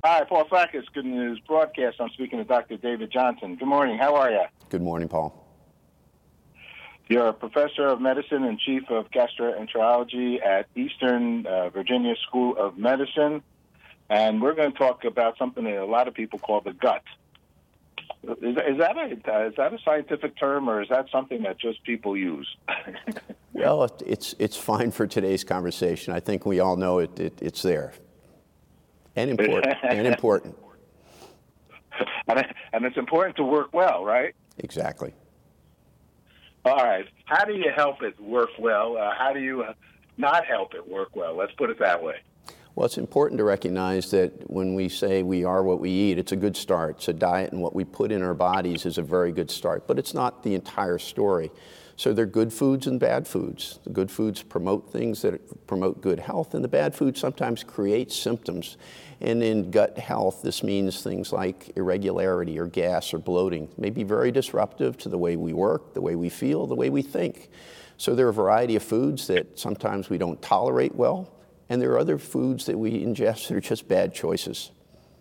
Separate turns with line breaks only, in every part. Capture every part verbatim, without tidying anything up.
Hi, Paul Sackis, Good News Broadcast. I'm speaking to Doctor David Johnson. Good morning. How are you?
Good morning, Paul.
You're a professor of medicine and chief of gastroenterology at Eastern uh, Virginia School of Medicine. And we're going to talk about something that a lot of people call the gut. Is, is, that a, is that a scientific term, or is that something that just people use?
Well, it's, it's fine for today's conversation. I think we all know it, it it's there. And important. and important.
And, and it's important to work well, right?
Exactly.
All right. How do you help it work well? Uh, how do you uh, not help it work well? Let's put it that way.
Well, it's important to recognize that when we say we are what we eat, it's a good start. So diet and what we put in our bodies is a very good start, but it's not the entire story. So there are good foods and bad foods. The good foods promote things that promote good health, and the bad foods sometimes create symptoms. And in gut health, this means things like irregularity or gas or bloating. It may be very disruptive to the way we work, the way we feel, the way we think. So there are a variety of foods that sometimes we don't tolerate well, and there are other foods that we ingest that are just bad choices.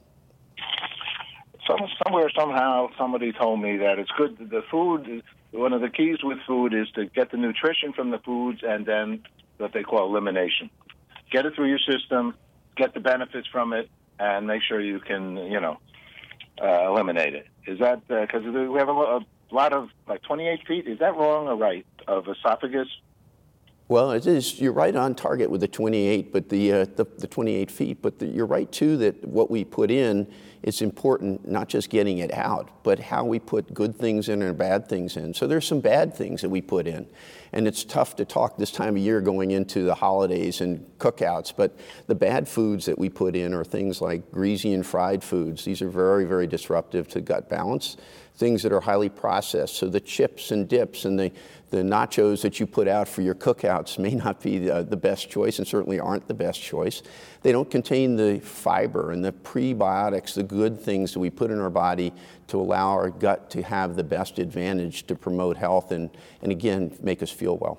Some, somewhere, somehow, somebody told me that it's good. The food, one of the keys with food is to get the nutrition from the foods and then what they call elimination. Get it through your system, get the benefits from it, and make sure you can, you know, uh, eliminate it. Is that, because uh, we have a, a lot of, like twenty-eight feet, is that wrong or right, of esophagus?
Well, it is. You're right on target with the twenty-eight, but the uh, the, the twenty-eight feet. But the, you're right too that what we put in is important. Not just getting it out, but how we put good things in and bad things in. So there's some bad things that we put in, and it's tough to talk this time of year going into the holidays and cookouts. But the bad foods that we put in are things like greasy and fried foods. These are very, very disruptive to gut balance. Things that are highly processed. So the chips and dips and the, the nachos that you put out for your cookouts may not be the, the best choice, and certainly aren't the best choice. They don't contain the fiber and the prebiotics, the good things that we put in our body to allow our gut to have the best advantage to promote health and, and again, make us feel well.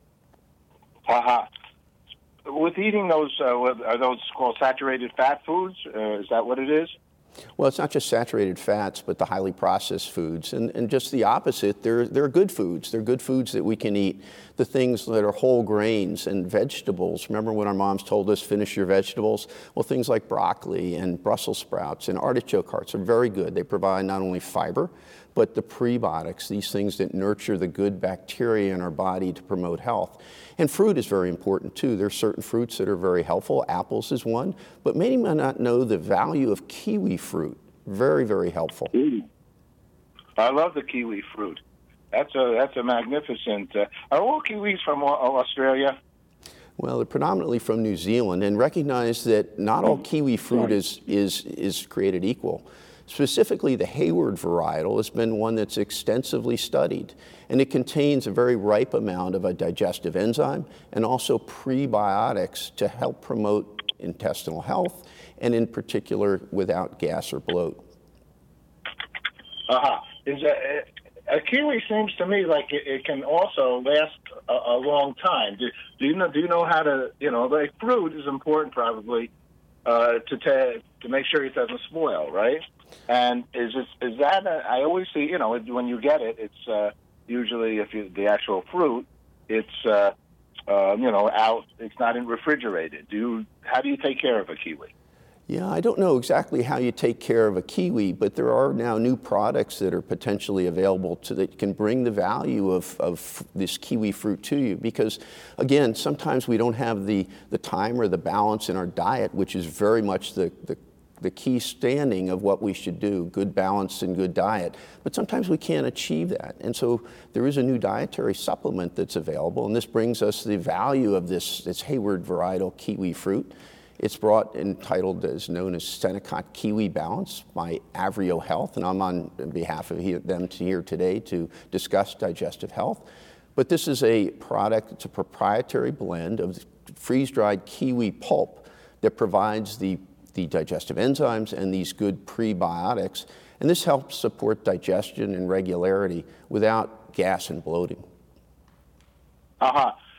Uh-huh. With eating those, uh, are those called saturated fat foods? Uh, is that what it is?
Well, it's not just saturated fats, but the highly processed foods. And, and just the opposite, they're, they're good foods. They're good foods that we can eat. The things that are whole grains and vegetables. Remember when our moms told us, finish your vegetables? Well, things like broccoli and Brussels sprouts and artichoke hearts are very good. They provide not only fiber, but the prebiotics, these things that nurture the good bacteria in our body to promote health. And fruit is very important too. There are certain fruits that are very helpful. Apples is one, but many may not know the value of kiwi fruit. Very, very helpful.
Mm. I love the kiwi fruit. That's a that's a magnificent. Uh, are all kiwis from Australia?
Well, they're predominantly from New Zealand, and recognize that not all kiwi fruit is is is created equal. Specifically, the Hayward varietal has been one that's extensively studied, and it contains a very ripe amount of a digestive enzyme and also prebiotics to help promote intestinal health, and in particular, without gas or bloat.
Uh-huh. Is a, a kiwi seems to me like it, it can also last a, a long time. Do, do you know? Do you know how to? You know, like fruit is important, probably, uh, to ta- to make sure it doesn't spoil, right? And is this, is that? A, I always see, you know, when you get it, it's uh, usually if you the actual fruit, it's uh, uh, you know out. It's not in refrigerated. Do you, how do you take care of a kiwi?
Yeah, I don't know exactly how you take care of a kiwi, but there are now new products that are potentially available to that can bring the value of, of this kiwi fruit to you. Because, again, sometimes we don't have the, the time or the balance in our diet, which is very much the, the, the key standing of what we should do, good balance and good diet. But sometimes we can't achieve that. And so there is a new dietary supplement that's available, and this brings us the value of this, this Hayward varietal kiwi fruit. It's brought entitled as known as Senokot Kiwi Balance by Avrio Health, and I'm on behalf of them here today to discuss digestive health. But this is a product, it's a proprietary blend of freeze-dried kiwi pulp that provides the, the digestive enzymes and these good prebiotics, and this helps support digestion and regularity without gas and bloating.
Uh-huh.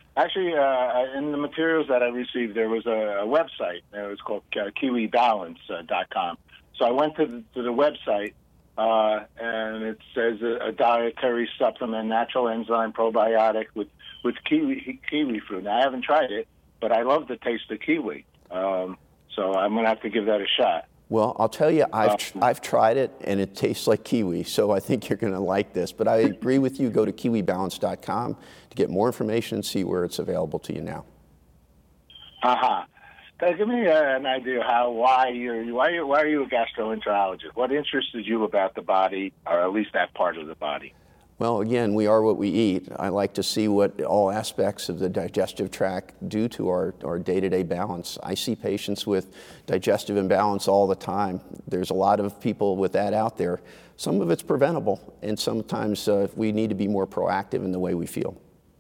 Actually, uh, in the materials that I received, there was a, a website. It was called uh, kiwi balance dot com. So I went to the, to the website, uh, and it says a, a dietary supplement, natural enzyme probiotic with, with kiwi kiwi fruit. Now, I haven't tried it, but I love the taste of kiwi. Um, so I'm going to have to give that a shot.
Well, I'll tell you, I've, tr- I've tried it, and it tastes like kiwi, so I think you're going to like this. But I agree with you. Go to kiwi balance dot com to get more information and see where it's available to you now.
Uh-huh. Uh, give me uh, an idea how, why you're, why, you're, why are you a gastroenterologist? What interested you about the body, or at least that part of the body?
Well, again, we are what we eat. I like to see what all aspects of the digestive tract do to our, our day-to-day balance. I see patients with digestive imbalance all the time. There's a lot of people with that out there. Some of it's preventable, and sometimes uh, we need to be more proactive in the way we feel.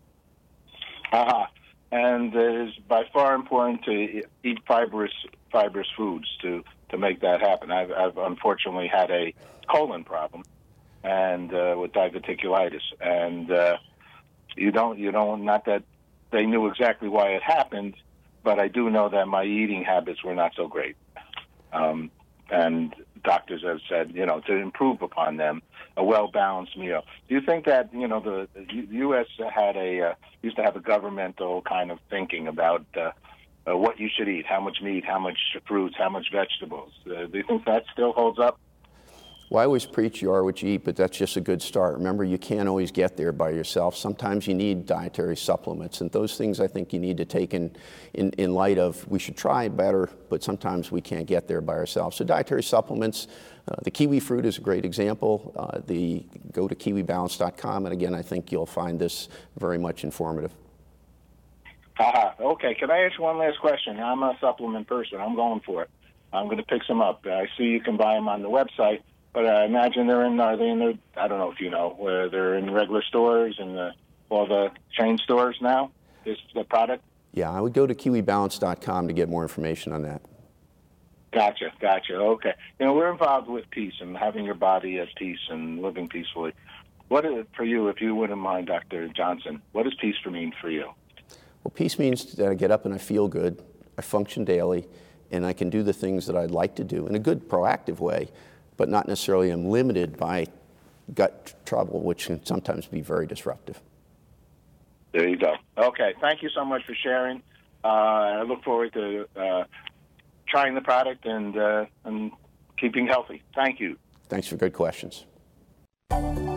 Uh-huh. And it is by far important to eat fibrous fibrous foods to, to make that happen. I've, I've unfortunately had a colon problem, and uh, with diverticulitis, and uh, you don't, you don't, not that they knew exactly why it happened, but I do know that my eating habits were not so great. Um, and doctors have said, you know, to improve upon them, a well-balanced meal. Do you think that, you know, the, the U S had a, uh, used to have a governmental kind of thinking about uh, uh, what you should eat, how much meat, how much fruits, how much vegetables? Uh, do you think that still holds up?
Well, I always preach you are what you eat, but that's just a good start. Remember, you can't always get there by yourself. Sometimes you need dietary supplements, and those things I think you need to take in, in, in light of we should try better, but sometimes we can't get there by ourselves. So dietary supplements, uh, the kiwi fruit is a great example. Uh, the, go to kiwi balance dot com, and again, I think you'll find this very much informative.
Uh-huh. Okay, can I ask one last question? I'm a supplement person. I'm going for it. I'm going to pick some up. I see you can buy them on the website. But I imagine they're in, are they in the, I don't know if you know, where they're in regular stores and the, all the chain stores now, is the product?
Yeah, I would go to kiwi balance dot com to get more information on that.
Gotcha, gotcha, okay. You know, we're involved with peace and having your body at peace and living peacefully. What is it for you, if you wouldn't mind, Doctor Johnson, what does peace mean for you?
Well, peace means that I get up and I feel good, I function daily, and I can do the things that I'd like to do in a good, proactive way, but not necessarily am limited by gut trouble, which can sometimes be very disruptive.
There you go. Okay, thank you so much for sharing. Uh, I look forward to uh, trying the product and, uh, and keeping healthy. Thank you.
Thanks for good questions.